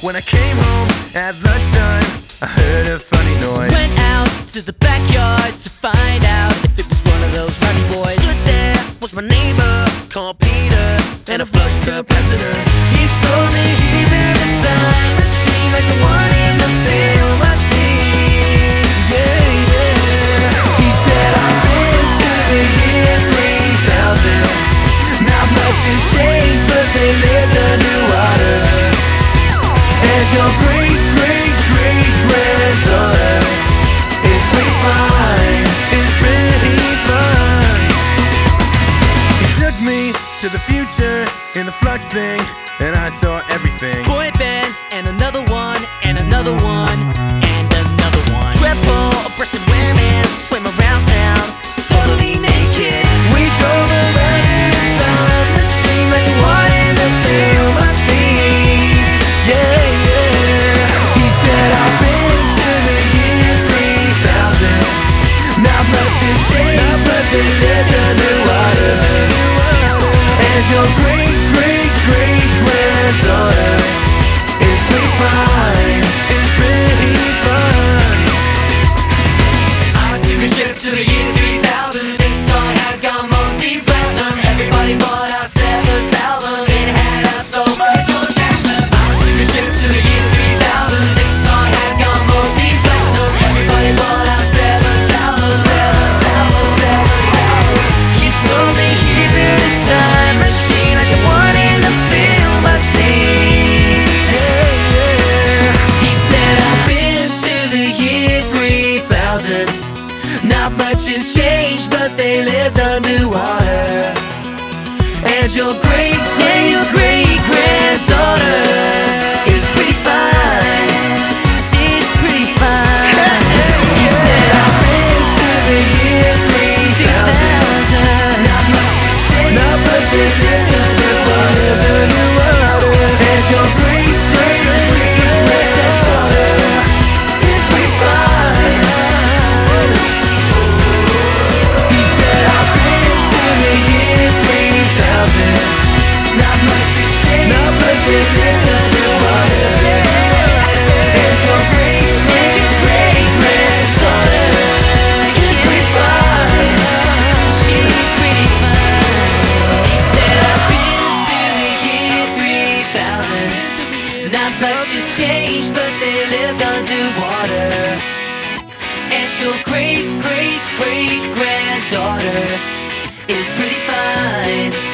When I came home at lunchtime, I heard a funny noise. Went out to the backyard to find out if it was one of those rowdy boys. Stood there was my neighbor called Peter, and a flush capacitor. He told me he built a time machine like the one in the film I've seen. Yeah, yeah. He said I've been to the year 3000. Not much has changed, but they lived underwater. And your great-great-great-granddaughter is pretty fine, is pretty fun. He took me to the future in the flux thing, and I saw everything. Boy bands and another one and another one and another one. Triple-breasted women swim around town, totally naked. We drove around in a time machine like the one in the film I've seen. Yeah, yeah. He said I've been to the year 3000. Not much has changed, but they just underwater. And your great-great-great-granddaughter is pretty fine, is pretty fun. I took a trip to the year 3000. This song had gone mostly platinum. Everybody bought our 7th album. It had us so Michael Jackson. I took a trip to the year 3000. This song had gone mostly platinum. Everybody bought our 7th album. He told me he built a time machine like the one in the film I've seen. Yeah, yeah. He said I've been to the year 3000. Not much has changed, but they lived underwater. And your great-granddaughter is pretty fine. She's pretty fine. He said I've been to the year 3000. Not much has changed, not much has changed, but they lived underwater. And your great-granddaughter is pretty fine. He said I've been to the year 3000. Not much has changed, not much has changed underwater. And your great-great-great-granddaughter is pretty fine. She's pretty fine. He said I've been to the year 3000. Not much has changed, but they lived underwater. And your great-great-great-granddaughter is pretty fine.